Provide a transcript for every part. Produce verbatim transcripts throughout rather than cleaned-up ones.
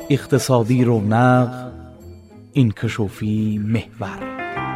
اقتصادی رونق، انکشافی محور.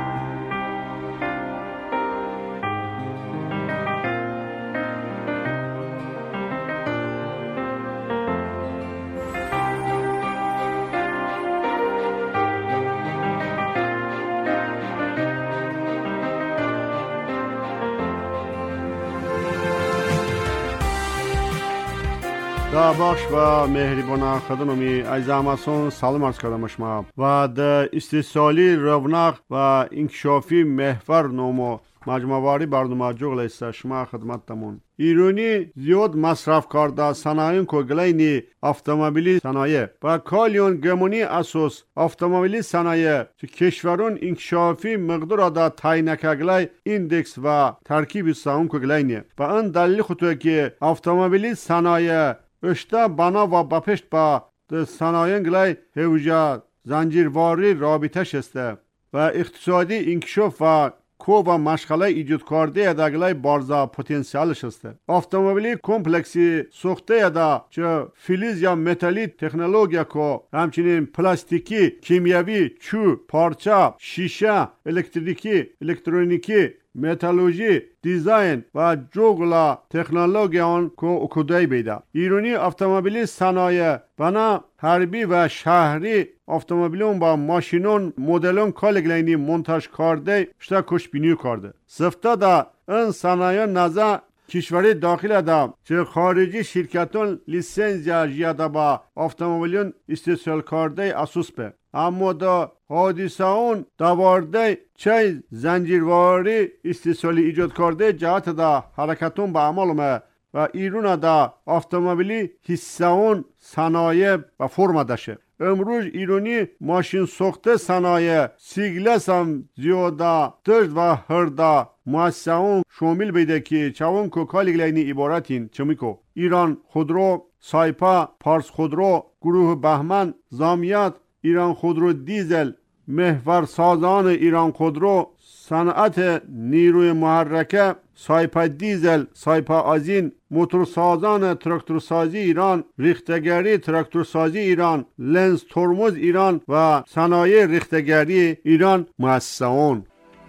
در بخش و مهربان خدمتی عزیز همسان سلام عرض کردم شما و در استثالی رونق و انکشافی محور نامو مجموعه برنامه جوغل است شما خدمتتون. ایرانی زیاد مصرف کرده صنایع کوگلینی اتومبیلی صنایع و کالیون گمونی اساس اتومبیلی صنایع که کشورون انکشافی مقدار دا تعیین کگلای ایندکس و ترکیب ساون کوگلینی و آن دلیل خطوه که اتومبیلی صنایع اشتا بنا و بپشت با صنایع گلای هوجا زنجیرواری رابطه شسته و اقتصادی انکشاف و کو و مشغله ایجاد کرده دگلای بارزا پتانسیل شسته. اتومبیلی کمپلکسی ساخته دا چه فلز یا متالی تکنولوژیا کو همچنین پلاستیکی، کیمیاوی، چوب، پارچه، شیشه، الکتریکی، الکترونیکی، متالورژی، دیزاین و جوگلا تکنولوژیان کو اکودای بیده. ایرانی اتومبیلی صنایع بنا حربی و شهری اتومبیلون با ماشینون مدلون کالگلینی منتج کرده شتا کش بینی کرده. سفته دا این صنایع نزا کشوری داخل دا چه خارجی شرکتون لیسنس یا جیاده با اتومبیلون استثمار کرده اساس به. اما دا حادثه اون دوارده چه زنجیرواری استثماری ایجاد کرده جهت دا حرکتون به عمل اومه و ایران دا اتومبیلی حصه اون صنایع و فرم داشته. امروز ایرانی ماشین ساخته صنایع سیگلس هم زیاده ترد و هرده مؤسسه اون شامل بیده که چون که کالیگلینی عبارتین چمیکو ایران خودرو، سایپا، پارس خودرو، گروه بهمن، زامیات، ایران خودرو دیزل، محور سازان ایران خودرو، صنعت نیروی محرکه، سایپا دیزل، سایپا آزین، موتورسازان تراکتورسازی ایران، ریختگری تراکتورسازی ایران، لنز ترمز ایران و صنایع ریختگری ایران مؤسسه اون.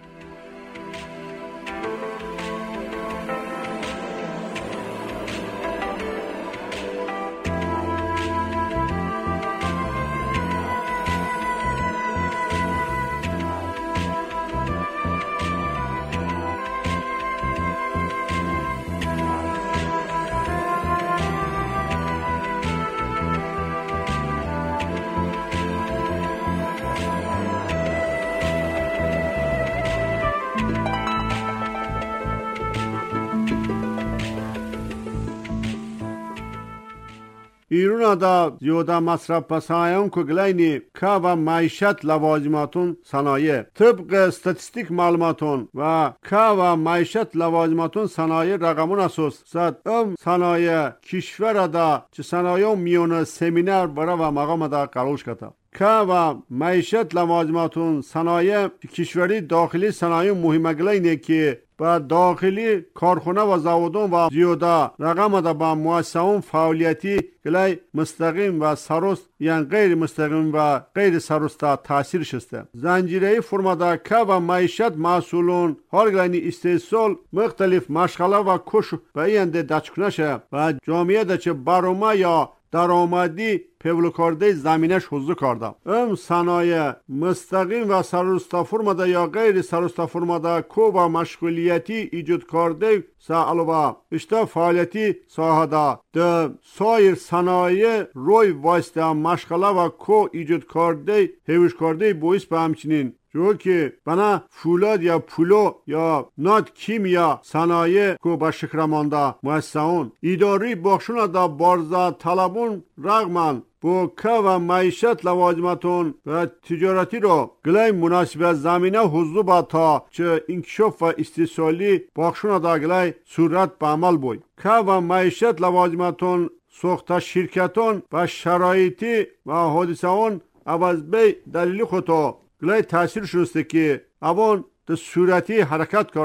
ایران دا زیاده مصرف پسایان که گلینی که و معیشت لوازماتون صنایع طبق استاتستیک معلوماتون و که و معیشت لوازماتون صنایع رقمون اساس صد ام صنایع کشور دا چه صنایع میون سمینر برا و مقام دا قلوش کتا که و معیشت لوازماتون صنایع کشوری داخلی صنایع مهمه گلینی که با داخلی کارخانه و زوادون و زیاده رقم دا با مؤسسه‌ون فعالیتی گلای مستقیم و سرست یعنی غیر مستقیم و غیر سرسته تاثیر شسته. زنجیره فرما دا که و معیشت مسئولون هر گلانی استحصال مختلف مشغله و کش و اینده دچکنشه و جامعه دا چه برامه یا درآمدی پیول کرده زمینش حضور کرده. ام صنایع مستقیم و سرسته فرماده یا غیر سرسته فرماده کو و مشغولیتی ایجاد کرده سا علاوه اشتا فعالیتی ساهده ده سایر صنایع روی واسطه مشغله و کو ایجاد کرده هیوش کرده باعث به همچنین جو که بنا فولاد یا پولو یا نات کیمیا صنایع کو به شکر مانده مؤسسه‌ون اداری بخشون دا بارزا طلبون رغمن با که و معیشت لوازماتون و تجارتی رو گلای مناسب زمینه حضور با تا چه انکشاف و استثماری بخشون دا گلای صورت به عمل بوی که و معیشت لوازماتون ساخته شرکتون و شرایطی و حادثه اون عوض بی دلیل خودتا گلای تاثیر شسته که اوان ده صورتی حرکت کردن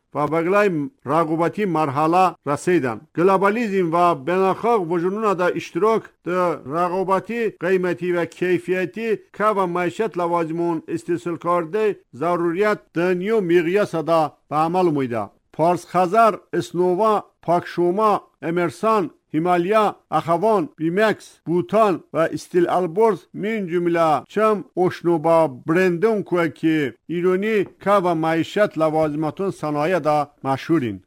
و بغلای رقابتی مرحله رسیدن. گلوبالیزم و بناخاق وجودنا در اشتراک در رقابتی قیمتی و کیفیتی که و معیشت لوازمون استحصال کرده ضروریت دنیو میقیاس دا به عمل مویده. پارس خزر، اسنووا، پاکشوما، امرسان، هیمالیا، اخوان، بیمکس، بوتان و استیل البرز من جمله چم اشنو با برندون که که ایرانی که و معیشت لوازماتون صنایع دا مشهورین.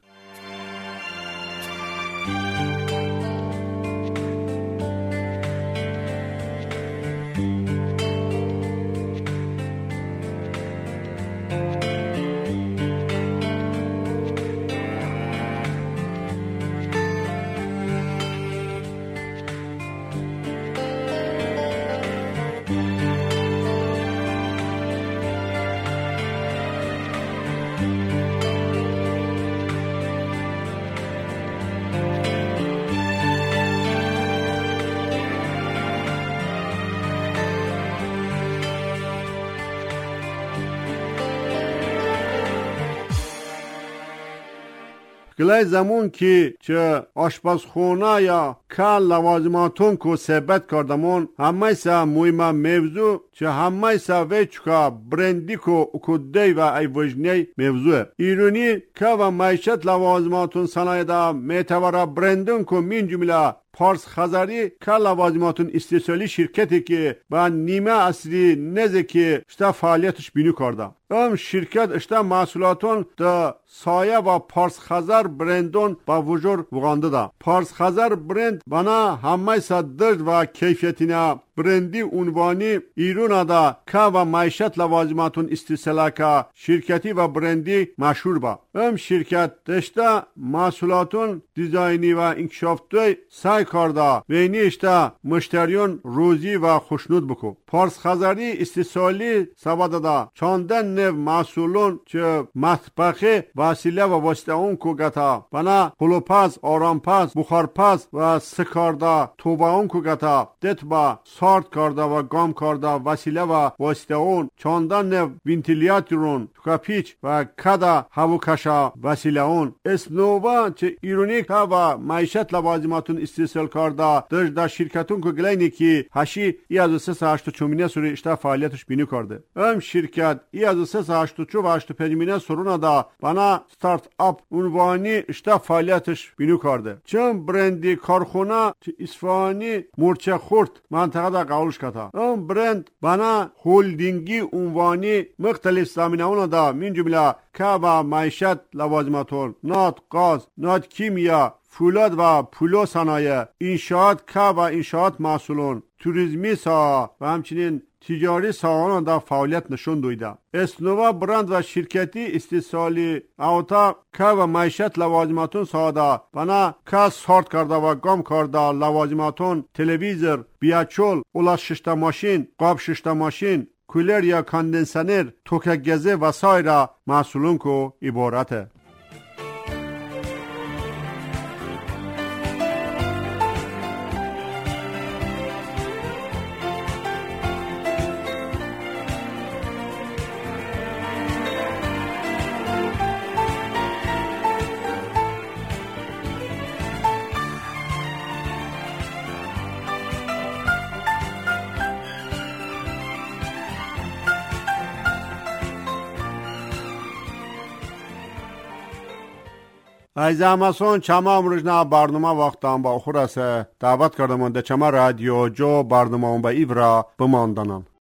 گلای زمون که چه آشپزخونه یا کال لوازماتون کو ثبت کردمون همه سا مهمه موضوع چه همه سا وچکا برندی کو اکودی و ای وجنی موضوع ایرانی که و معیشت لوازماتون صنایع دا میتواره برندون کو من جمله پارس خزری که لوازماتون استحصالی شرکتی که با نیمه اصلی نزدیکی اشتا فعالیتش بینی کرده. ام شرکت اشتا محصولاتون دا سایه و پارس خزر برندون با وجود وگانده ده. پارس خزر برند بنا همه صدرد و کیفیتینا برندی عنوانی ایران دا که و معیشت لوازماتون استحصالی که شرکتی و برندی مشهور با. ام شرکت داشته محصولاتون دیزاینی و انکشافتی سعی کرده و اینی اشته مشتریون روزی و خوشنود بکو. پارس خزری استحصالی سباده دا چاندن نو محصولون چه مطبخی وسیله و واسطه اون کو گتا بنا هلوپز، آرامپز، بخارپز و سکارده توبه اون کو گتا دت با سارت کرده و گام کرده وسیله و واسطه اون چاندن نو وینتیلیاتورون توکاپیچ و کدا هواکشا وسیله اون اسنووا چه ایرونی که و معیشت لوازماتون استحصال کرده در در شرکتون که گلینی که هشی ای از سه هشت چومینه سوری اشتا فعالیتش بینی کرده. ام شرکت ای از سه هشت چو و هشت پنجمینه سرونه دا بنا ستارت اپ عنوانی اشتا فعالیتش بینی کرده. چون برندی کارخونه چه اصفهانی مورچه خورد منطقه دا قولش کتا. ام برند بنا هولدینگی عنوانی مختلف زمینه اون دا من جمله که و معیشت لوازماتون نات گاز، نات کیمیا، فولاد و پولو صنایع، انشاءات که و انشاءات محصولون، توریسمی ساحه و همچنین تجاری ساحه دا فعالیت نشون دویده. اسنووا برند و شرکتی استحصالی اوتا که و معیشت لوازماتون ساده بنا که سارت کرده و گام کرده لوازماتون تلویزر، بیاچول، اولا ششتا ماشین، قاب ششتا ماشین، کولر یا کاندنسنر، توکه گزه و سایر محصولون کو عبارته. ای زماسون چما امروزنا برنامه وقتان با خورسه دعوت کردم ده چما رادیو جو برنامه اون با ایورا بماندنم.